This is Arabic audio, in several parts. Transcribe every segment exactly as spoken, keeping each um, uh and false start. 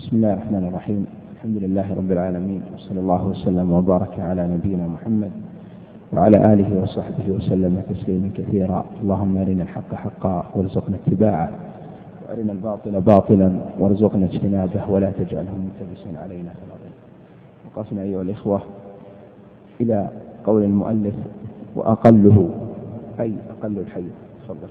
بسم الله الرحمن الرحيم. الحمد لله رب العالمين، وصلى الله وسلم وبارك على نبينا محمد وعلى آله وصحبه وسلم تسليما كثيرا. اللهم أرنا الحق حقا وارزقنا اتباعه، وأرنا الباطل باطلا وارزقنا اجتنابه، ولا تجعله ملتبسا علينا في الأرض. وقفنا أيها الإخوة إلى قول المؤلف: وأقله أي أقل الحي. تفضل.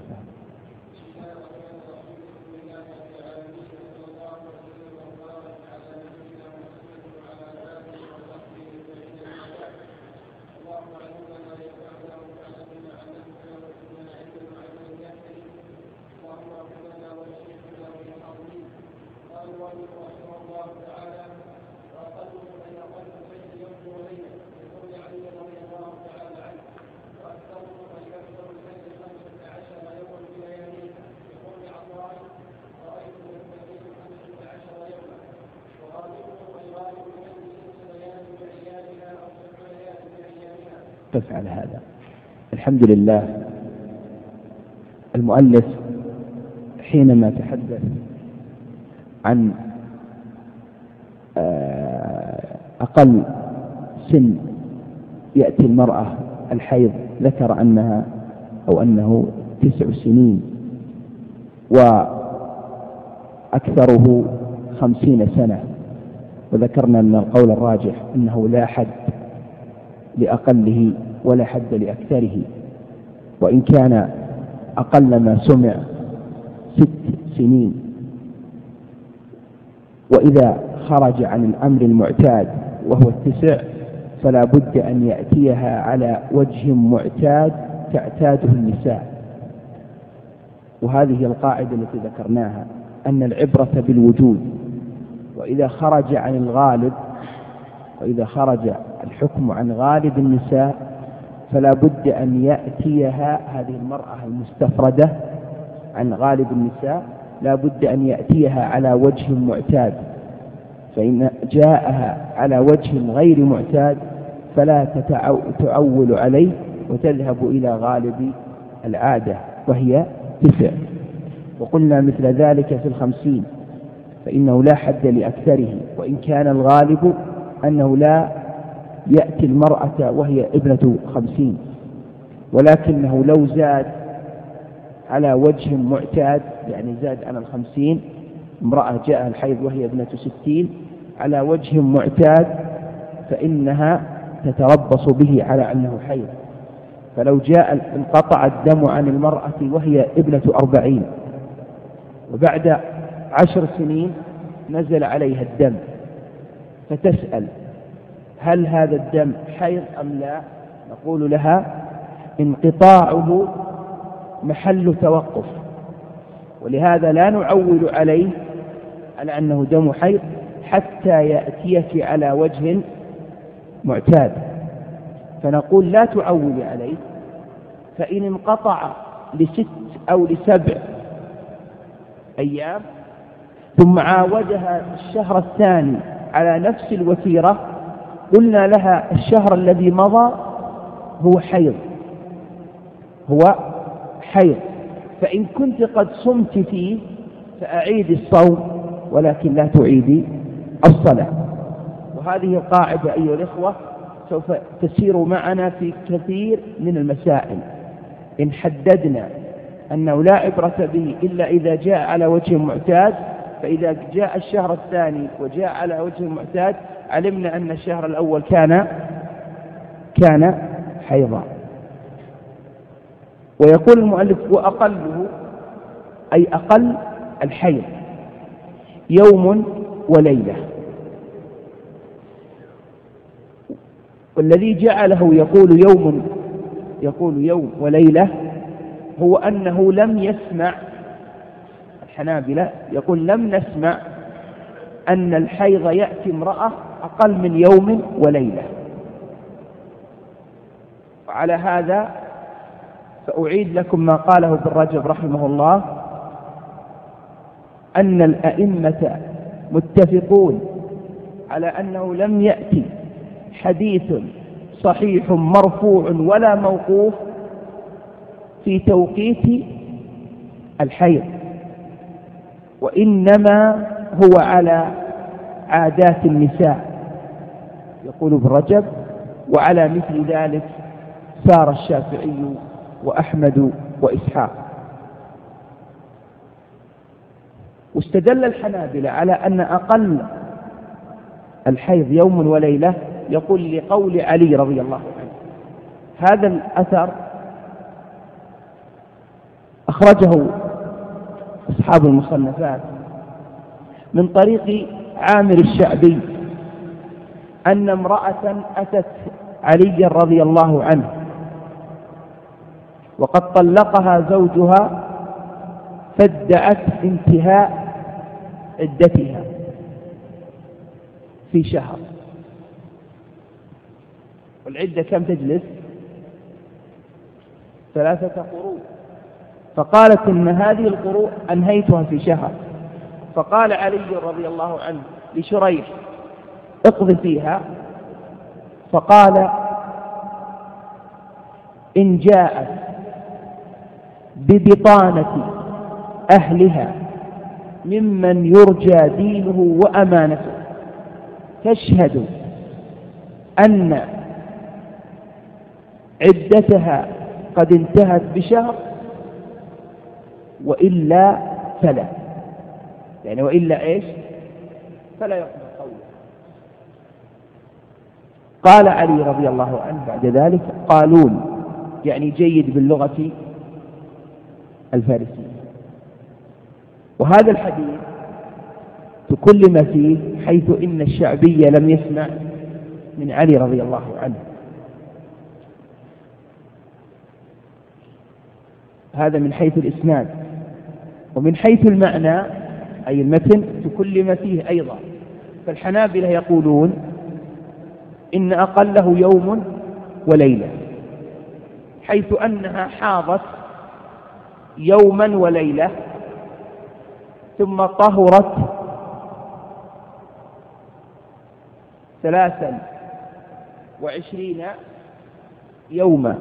تفعل هذا. الحمد لله. المؤلف حينما تحدث عن أقل سن يأتي المرأة الحيض ذكر أنها أو أنه تسع سنين، وأكثره خمسين سنة، وذكرنا أن القول الراجح أنه لا حد لأقله ولا حد لأكثره، وإن كان أقل ما سمع ست سنين. وإذا خرج عن الأمر المعتاد وهو التسع فلا بد أن يأتيها على وجه معتاد تعتاده النساء. وهذه القاعدة التي ذكرناها، أن العبرة بالوجود، وإذا خرج عن الغالب وإذا خرج الحكم عن غالب النساء فلا بد أن يأتيها هذه المرأة المستفردة عن غالب النساء لا بد أن يأتيها على وجه معتاد، فإن جاءها على وجه غير معتاد فلا تتعول عليه وتذهب إلى غالب العادة وهي تسع. وقلنا مثل ذلك في الخمسين، فإنه لا حد لأكثره، وإن كان الغالب أنه لا يأتي المرأة وهي ابنة خمسين، ولكنه لو زاد على وجه معتاد، يعني زاد عن الخمسين، امرأة جاء الحيض وهي ابنة ستين على وجه معتاد، فإنها تتربص به على أنه حيض. فلو جاء انقطع الدم عن المرأة وهي ابنة أربعين، وبعد عشر سنين نزل عليها الدم، فتسأل: هل هذا الدم حيض أم لا؟ نقول لها: انقطاعه محل توقف، ولهذا لا نعول عليه على أنه دم حيض حتى يأتيك على وجه معتاد، فنقول لا تعول عليه. فإن انقطع لست أو لسبع أيام ثم عاودها الشهر الثاني على نفس الوتيرة، قلنا لها: الشهر الذي مضى هو حيض هو حيض فإن كنت قد صمت فيه فأعيد الصوم، ولكن لا تعيدي الصلاة. وهذه القاعدة أيها الإخوة سوف تسير معنا في كثير من المسائل. إن حددنا أنه لا عبرة به إلا إذا جاء على وجه معتاد، فإذا جاء الشهر الثاني وجاء على وجه معتاد علمنا أن الشهر الأول كان كان حيضا. ويقول المؤلف: وأقله أي أقل الحيض يوم وليلة. والذي جعله يقول يوم يقول يوم وليلة هو أنه لم يسمع، الحنابلة يقول لم نسمع أن الحيض يأتي امرأة أقل من يوم وليلة. وعلى هذا فأعيد لكم ما قاله ابن رجب رحمه الله، أن الأئمة متفقون على أنه لم يأتي حديث صحيح مرفوع ولا موقوف في توقيت الحيض، وإنما هو على عادات النساء يقول ابن رجب. وعلى مثل ذلك سار الشافعي وأحمد وإسحاق. واستدل الحنابلة على أن أقل الحيض يوم وليلة، يقول لقول علي رضي الله عنه. هذا الأثر أخرجه أصحاب المصنفات من طريق عامر الشعبي أن امرأة أتت علي رضي الله عنه وقد طلقها زوجها فادعت انتهاء عدتها في شهر، والعدة كم تجلس؟ ثلاثة قروء. فقالت إن هذه القروء أنهيتها في شهر. فقال علي رضي الله عنه لشريح اقض فيها. فقال إن جاءت ببطانة أهلها ممن يرجى دينه وأمانته تشهد أن عدتها قد انتهت بشهر وإلا فلا، يعني وإلا إيش؟ فلا يقبل قوله. قال علي رضي الله عنه بعد ذلك قالون، يعني جيد باللغة الفارسية. وهذا الحديث تكلم فيه حيث إن الشعبي لم يسمع من علي رضي الله عنه. هذا من حيث الإسناد. ومن حيث المعنى أي المتن تكلم فيه أيضا. فالحنابلة يقولون إن أقله يوم وليلة، حيث أنها حاضت يوما وليلة ثم طهرت ثلاثا وعشرين يوما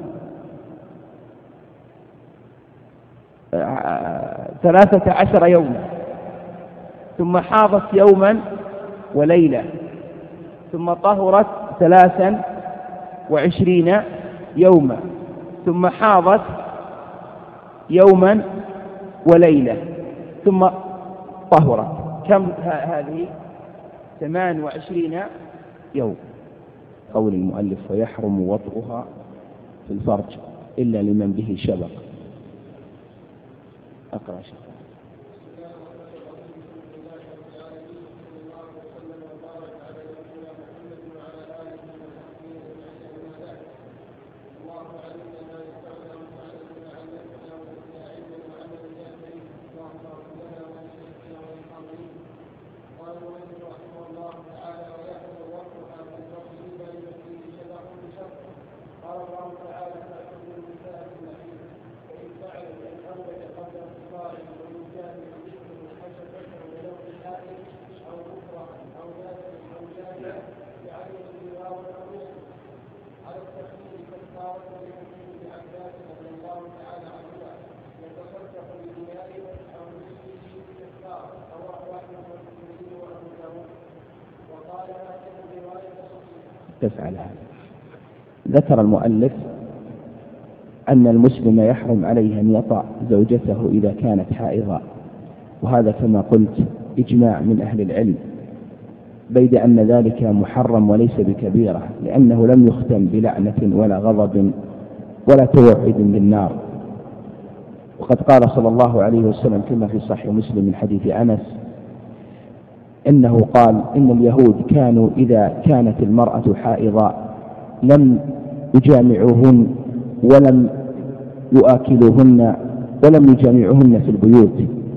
ثلاثة عشر يوما ثم حاضت يوما وليلة ثم طهرت ثلاثا وعشرين يوما ثم حاضت يوما وليلة ثم طهرت. كم هذه؟ ثمان وعشرين يوم. قول المؤلف ويحرم وطئها في الفرج إلا لمن به شبق. أقرأ شيء. تفعل هذا. ذكر المؤلف أن المسلم يحرم عليه أن يطأ زوجته إذا كانت حائضة، وهذا كما قلت إجماع من أهل العلم، بيد أن ذلك محرم وليس بكبيرة، لأنه لم يختم بلعنة ولا غضب ولا توعد بالنار. وقد قال صلى الله عليه وسلم كما في صحيح مسلم من حديث أنس إنه قال إن اليهود كانوا إذا كانت المرأة حائضة لم يجامعوهن ولم يؤكلوهن ولم يجامعوهن في البيوت.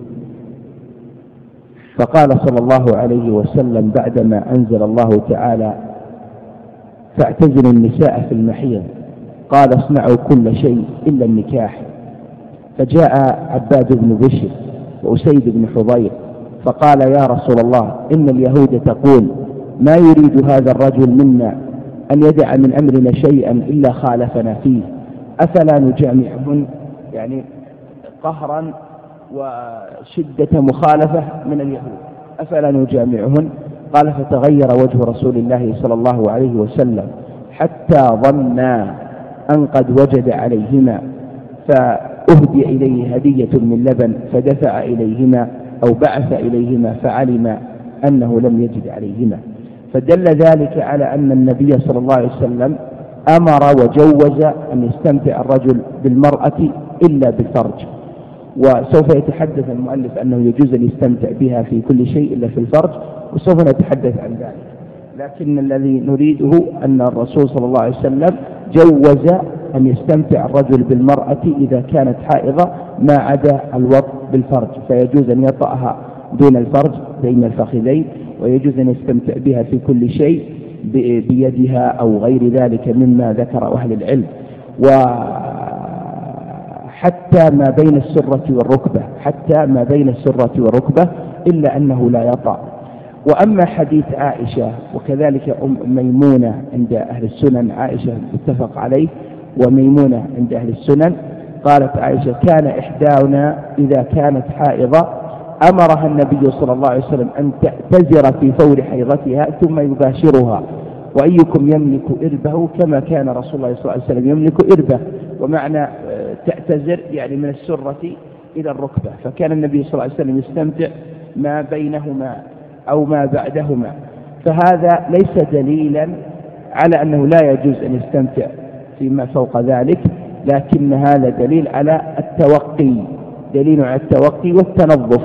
فقال صلى الله عليه وسلم بعدما أنزل الله تعالى فاعتزلوا النساء في المحيض قال اصنعوا كل شيء إلا النكاح. فجاء عباد بن بشر وأسيد بن حضير فقال يا رسول الله إن اليهود تقول ما يريد هذا الرجل منا أن يدع من أمرنا شيئا إلا خالفنا فيه، أفلا نجامعهن؟ يعني قهرا وشدة مخالفة من اليهود، أفلا نجامعهن؟ قال فتغير وجه رسول الله صلى الله عليه وسلم حتى ظنا أن قد وجد عليهما، فأهدي إليه هدية من لبن فدفع إليهما أو بعث إليهما فعلم أنه لم يجد عليهما. فدل ذلك على أن النبي صلى الله عليه وسلم أمر وجوز أن يستمتع الرجل بالمرأة إلا بالفرج. وسوف يتحدث المؤلف أنه يجوز أن يستمتع بها في كل شيء إلا في الفرج، وسوف نتحدث عن ذلك. لكن الذي نريده أن الرسول صلى الله عليه وسلم جوز أن يستمتع الرجل بالمرأة إذا كانت حائضة ما عدا الوطء بالفرج، فيجوز أن يطأها دون الفرج بين الفخذين، ويجوز أن يستمتع بها في كل شيء بيدها أو غير ذلك مما ذكر أهل العلم، وحتى ما بين السرة والركبة، حتى ما بين السرة والركبة إلا أنه لا يطأ. وأما حديث عائشة وكذلك أم ميمونة عند أهل السنن، عائشة متفق عليه وميمونة عند أهل السنن، قالت عائشة كان إحدانا إذا كانت حائضة أمرها النبي صلى الله عليه وسلم أن تعتذر في فور حيضتها ثم يباشرها، وأيكم يملك إربه كما كان رسول الله صلى الله عليه وسلم يملك إربه. ومعنى تعتذر يعني من السرة إلى الركبة، فكان النبي صلى الله عليه وسلم يستمتع ما بينهما أو ما بعدهما. فهذا ليس دليلا على أنه لا يجوز أن يستمتع فيما فوق ذلك، لكن هذا دليل على التوقي، دليل على التوقي والتنظف،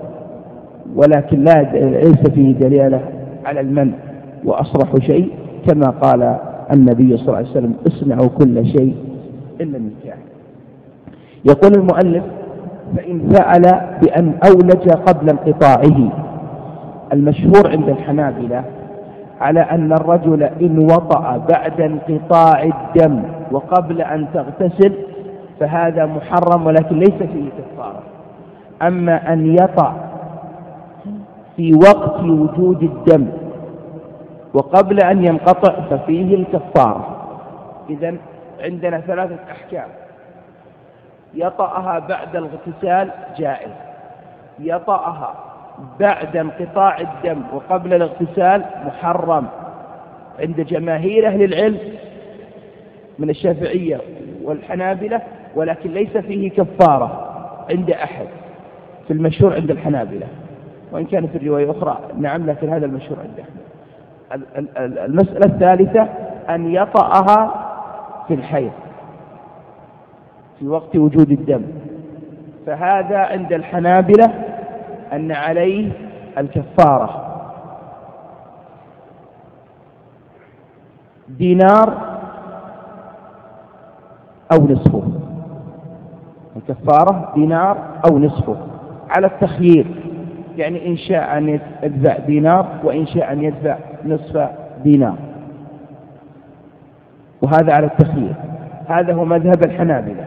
ولكن لا ليس فيه دليل على المنع. وأصرح شيء كما قال النبي صلى الله عليه وسلم اصنعوا كل شيء إلا النكاح. يقول المؤلف فإن فعل بأن أولج قبل انقطاعه. المشهور عند الحنابلة على أن الرجل إن وطأ بعد انقطاع الدم وقبل أن تغتسل فهذا محرم ولكن ليس فيه كفارة. أما أن يطأ في وقت وجود الدم وقبل أن ينقطع ففيه الكفارة. إذن عندنا ثلاثة أحكام: يطأها بعد الاغتسال جائز، يطأها بعد انقطاع الدم وقبل الاغتسال محرم عند جماهير أهل العلم من الشافعية والحنابلة، ولكن ليس فيه كفارة عند أحد في المشهور عند الحنابلة، وإن كان في الرواية أخرى نعم، لكن هذا المشهور عند أحد. المسألة الثالثة أن يطأها في الحيض في وقت وجود الدم، فهذا عند الحنابلة أن عليه الكفارة دينار أو نصفه، الكفارة دينار أو نصفه على التخيير، يعني إن شاء أن يدفع دينار وإن شاء أن يدفع نصف دينار، وهذا على التخيير. هذا هو مذهب الحنابلة.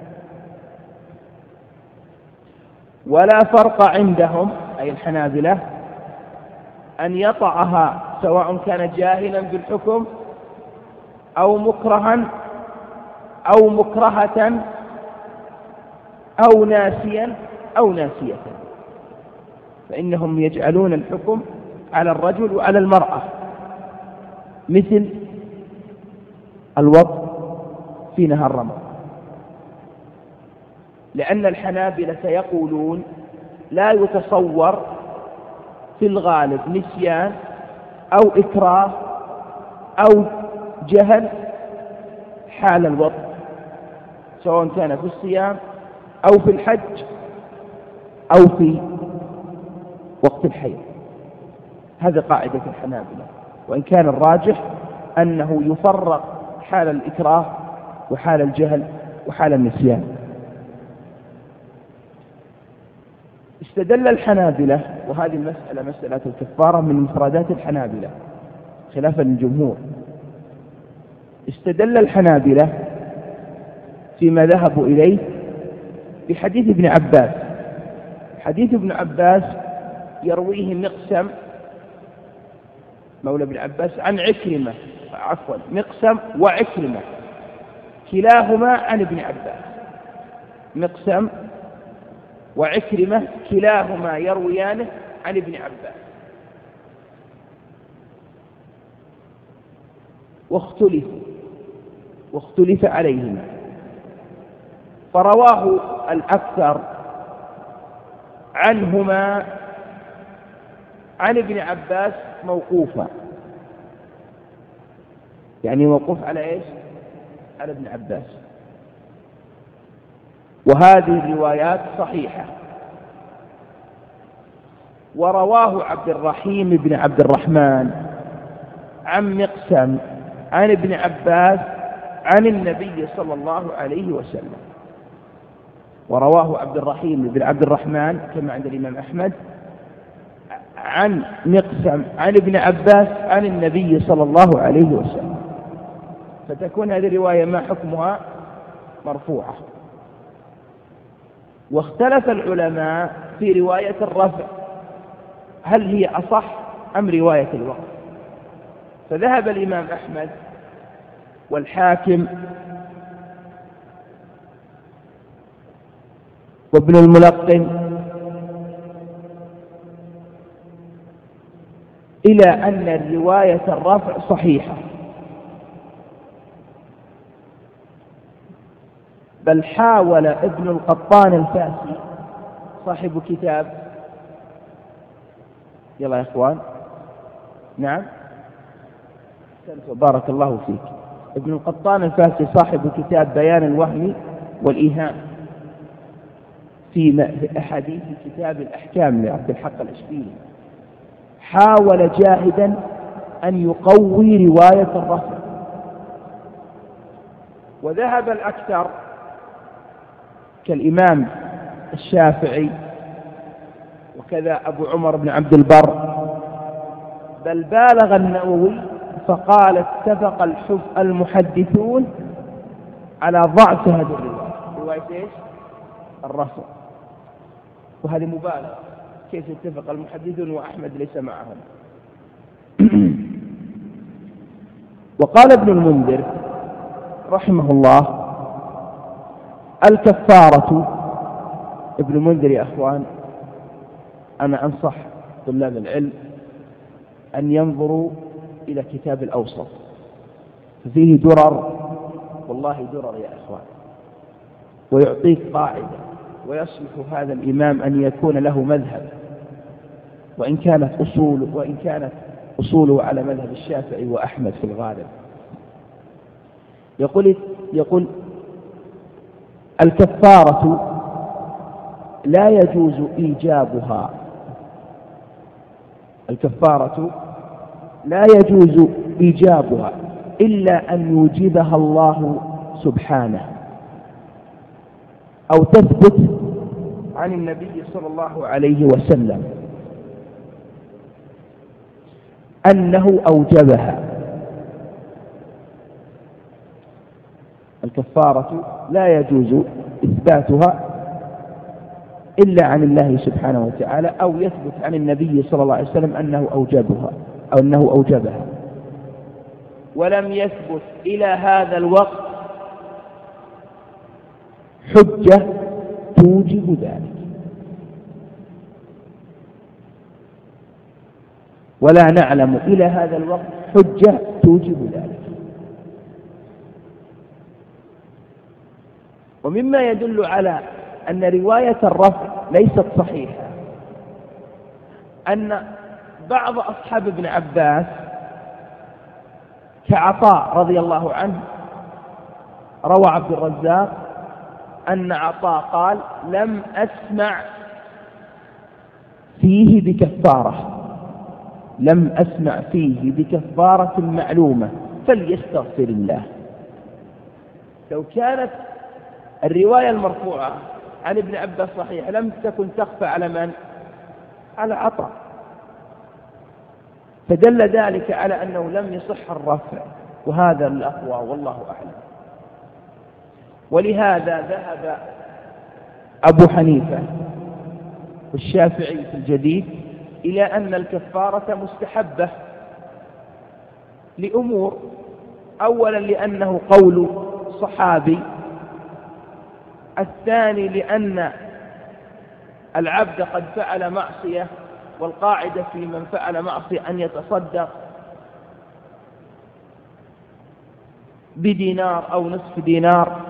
ولا فرق عندهم أي الحنابلة أن يطأها سواء كان جاهلا بالحكم أو مكرها أو مكرهة أو ناسيا أو ناسية، فإنهم يجعلون الحكم على الرجل وعلى المرأة، مثل الوطء في نهار رمضان، لأن الحنابلة يقولون لا يتصور في الغالب نسيان أو إكراه أو جهل حال الوطء، سواء كان في الصيام أو في الحج أو في وقت الحيض. هذه قاعدة الحنابلة، وإن كان الراجح أنه يفرق حال الإكراه وحال الجهل وحال النسيان. استدل الحنابلة، وهذه المسألة مسألة الكفارة من مفردات الحنابلة خلافا للجمهور، استدل الحنابلة فيما ذهبوا إليه بحديث ابن عباس. حديث ابن عباس يرويه مقسم مولى ابن عباس عن عكرمة، عفوا مقسم وعكرمة كلاهما عن ابن عباس، مقسم وعكرمة كلاهما يرويانه عن ابن عباس. واختلف واختلف عليهما، فرواه الأكثر عنهما عن ابن عباس موقوفا، يعني موقوف على إيش؟ على ابن عباس. وهذه الروايات صحيحة. ورواه عبد الرحيم بن عبد الرحمن عن مقسم عن ابن عباس عن النبي صلى الله عليه وسلم. ورواه عبد الرحيم بن عبد الرحمن كما عند الإمام أحمد عن مقسم عن ابن عباس عن النبي صلى الله عليه وسلم، فتكون هذه الرواية ما حكمها؟ مرفوعة. واختلف العلماء في رواية الرفع، هل هي أصح أم رواية الوقف؟ فذهب الإمام أحمد والحاكم وابن الملقن إلى أن رواية الرفع صحيحة، بل حاول ابن القطان الفاسي صاحب كتاب، يلا يا إخوان، نعم بارك الله فيك، ابن القطان الفاسي صاحب كتاب بيان الوهم والإيهام في أحاديث كتاب الأحكام لعبد الحق الإشبيلي، حاول جاهدا أن يقوي رواية الرفع. وذهب الأكثر كالإمام الشافعي وكذا أبو عمر بن عبد البر، بل بالغ النووي فقال اتفق المحدثون على ضعف هذه الرواية، رواية إيش؟ الرفع. وهذه مبالغة، كيف اتفق المحدثون وأحمد ليس معهم؟ وقال ابن المنذر رحمه الله الكفارة، ابن المنذر يا أخوان أنا أنصح طلاب العلم أن ينظروا إلى كتاب الأوسط، فيه درر، والله درر يا أخوان، ويعطيك قاعدة، ويصلح هذا الإمام أن يكون له مذهب، وإن كانت أصول وإن كانت أصوله على مذهب الشافعي وأحمد في الغالب. يقول يقول الكفارة لا يجوز إيجابها، الكفارة لا يجوز إيجابها إلا أن يوجبها الله سبحانه، أو تثبت عن النبي صلى الله عليه وسلم أنه أوجبها. الكفارة لا يجوز إثباتها إلا عن الله سبحانه وتعالى، أو يثبت عن النبي صلى الله عليه وسلم أنه أوجبها أو أنه أوجبها، ولم يثبت إلى هذا الوقت حجة توجب ذلك، ولا نعلم إلى هذا الوقت حجة توجب ذلك. ومما يدل على أن رواية الرفع ليست صحيحة أن بعض أصحاب ابن عباس كعطاء رضي الله عنه، روى عبد الرزاق أن عطاء قال لم أسمع فيه بكفارة، لم أسمع فيه بكفارة معلومة فليستغفر الله. لو كانت الرواية المرفوعة عن ابن عباس صحيح لم تكن تخفى على من؟ على عطاء، فدل ذلك على أنه لم يصح الرفع، وهذا الأقوى والله أعلم. ولهذا ذهب أبو حنيفة والشافعي في الجديد إلى أن الكفارة مستحبة لأمور، أولا لأنه قول صحابي، الثاني لأن العبد قد فعل معصية، والقاعدة في من فعل معصية أن يتصدق بدينار أو نصف دينار.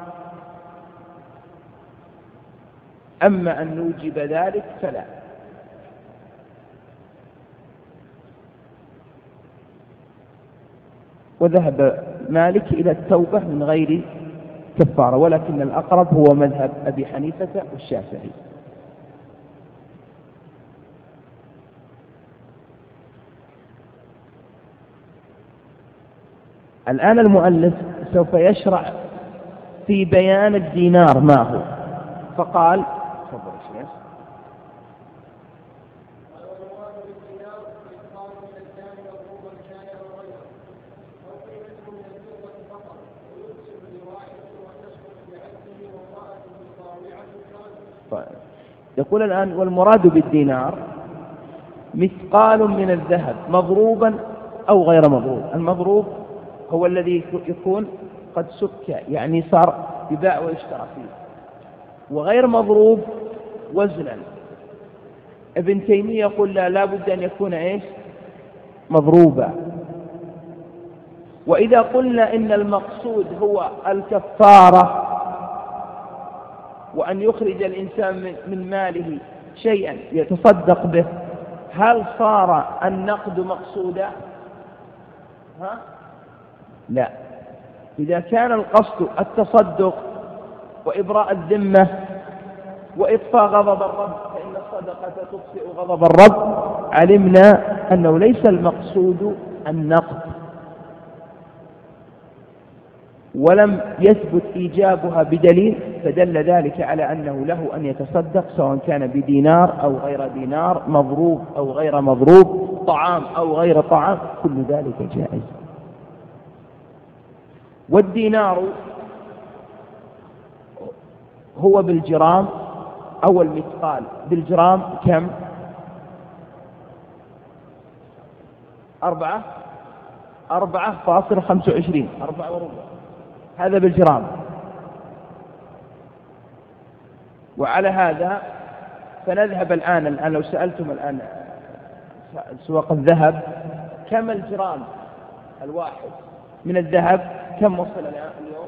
أما أن نوجب ذلك فلا. وذهب مالك إلى التوبة من غير كفارة، ولكن الأقرب هو مذهب أبي حنيفة والشافعي. الآن المؤلف سوف يشرع في بيان الدينار ما هو، فقال تفضل يا شيخ. يقول الآن والمراد بالدينار مثقال من الذهب مضروبا أو غير مضروب. المضروب هو الذي يكون قد سك، يعني صار يباع ويشترى فيه، وغير مضروب وزنا. ابن تيمية يقول لا لابد أن يكون إيش مضروبا. وإذا قلنا إن المقصود هو الكفارة وأن يخرج الإنسان من ماله شيئا يتصدق به، هل صار النقد مقصودا؟ ها؟ لا. إذا كان القصد التصدق وإبراء الذمة وإطفاء غضب الرب، فإن الصدقة تطفئ غضب الرب، علمنا أنه ليس المقصود النقد، ولم يثبت إيجابها بدليل فدل ذلك على أنه له أن يتصدق سواء كان بدينار أو غير دينار، مضروب أو غير مضروب، طعام أو غير طعام، كل ذلك جائز. والدينار هو بالجرام أو المثقال. بالجرام كم؟ أربعة أربعة فاصل خمسة وعشرين، أربعة وربع، هذا بالجرام. وعلى هذا فنذهب الآن الآن لو سألتم الآن سواق الذهب كم الجرام الواحد من الذهب، كم وصل الآن اليوم؟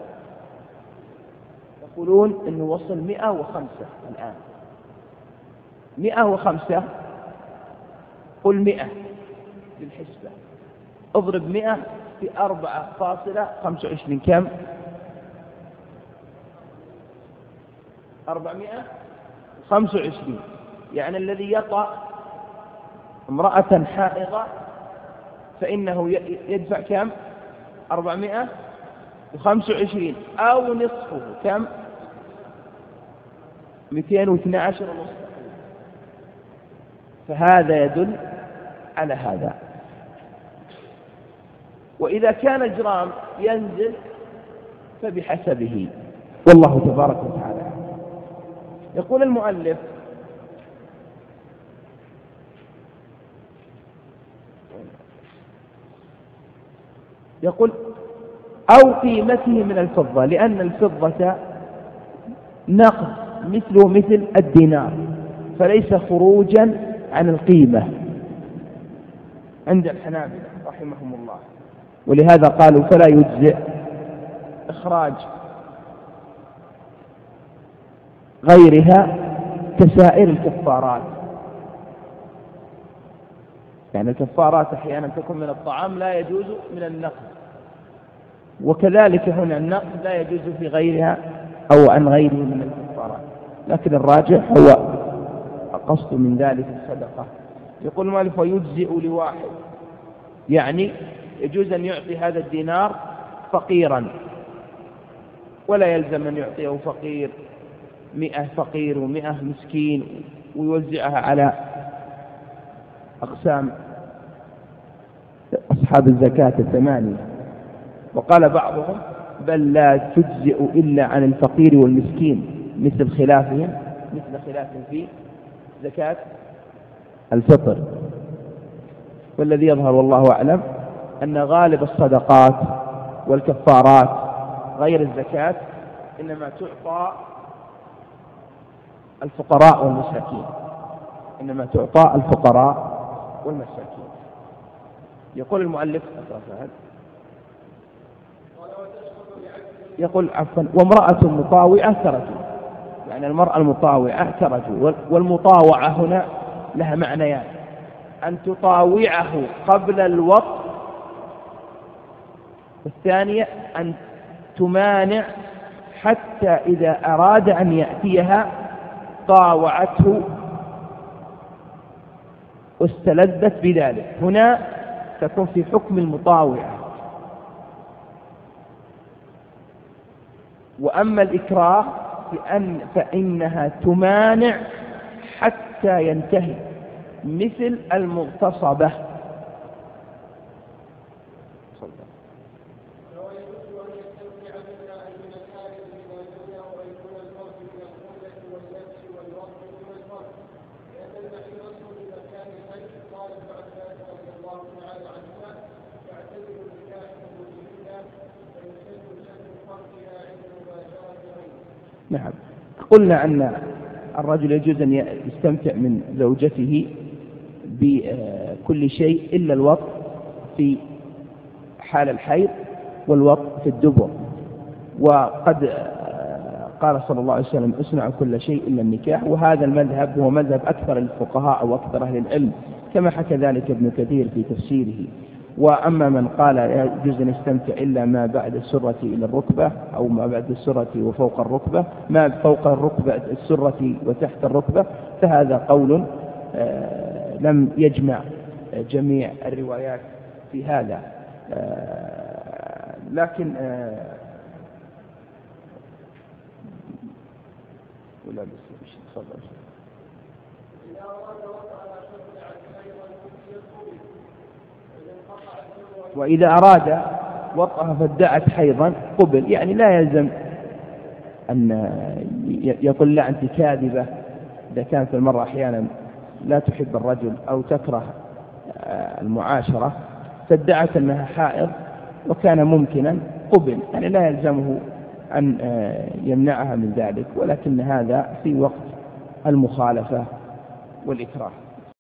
يقولون إنه وصل مئة وخمسة الآن. مئة وخمسة، قل مئة بالحسبة، اضرب مئة في أربعة فاصلة خمسة وعشرين، كم؟ أربعمائة وخمسة وعشرين. يعني الذي يطأ امرأة حائضة فإنه يدفع كم؟ أربعمائة وخمسة وعشرين، أو نصفه كم؟ مئتين واثني عشر ونصف. فهذا يدل على هذا. وإذا كان الجرام ينزل فبحسبه، والله تبارك وتعالى. يقول المؤلف يقول أو قيمته من الفضة، لأن الفضة نقد مثله مثل الدينار، فليس خروجا عن القيمة عند الحنابلة رحمهم الله. ولهذا قالوا فلا يجزئ إخراج غيرها كسائر الكفارات. يعني الكفارات أحيانا تكون من الطعام لا يجوز من النقد، وكذلك هنا النقد لا يجوز في غيرها أو عن غيره من الكفارات. لكن الراجح هو قصد من ذلك الصدقة. يقول المؤلف ويجزئ لواحد، يعني يجوز أن يعطي هذا الدينار فقيرا، ولا يلزم أن يعطيه فقير مئة فقير ومئة مسكين ويوزعها على أقسام أصحاب الزكاة الثمانية. وقال بعضهم بل لا تجزئ إلا عن الفقير والمسكين، مثل خلافهم مثل خلافهم في زكاة الفطر. والذي يظهر والله أعلم أن غالب الصدقات والكفارات غير الزكاة إنما تعطى الفقراء والمساكين، إنما تعطى الفقراء والمساكين. يقول المؤلف يقول عفوا وامرأة مطاوعة كرجل، يعني المرأة المطاوعة كرجل. والمطاوعة هنا لها معنيان، يعني أن تطاوعه قبل الوقت، والثانية أن تمانع حتى إذا أراد أن يأتيها طاوعته واستلذت بذلك. هنا تكون في حكم المطاوعة. وأما الإكراه فإن فإنها تمانع حتى ينتهي، مثل المغتصبة. نعم، قلنا أن الرجل يجوز أن يستمتع من زوجته بكل شيء إلا الوطء في حال الحيض والوطء في الدبر. وقد قال صلى الله عليه وسلم اصنعوا كل شيء إلا النكاح، وهذا المذهب هو مذهب أكثر الفقهاء وأكثر أهل العلم، كما حكى ذلك ابن كثير في تفسيره. وأما من قال يجوز أن يستمتع إلا ما بعد السرة إلى الركبة، أو ما بعد السرة وفوق الركبة، ما فوق الركبة السرة وتحت الركبة، فهذا قول آه لم يجمع جميع الروايات في هذا. آه لكن آه ولا بس مش تفضل. وإذا أراد وطأها فادعت حيضا قبل، يعني لا يلزم أن يقول لا أنت كاذبة. إذا كانت المرأة أحيانا لا تحب الرجل أو تكره المعاشرة فادعت أنها حائض وكان ممكنا قبل، يعني لا يلزمه أن يمنعها من ذلك، ولكن هذا في وقت المخالفة والإكراه.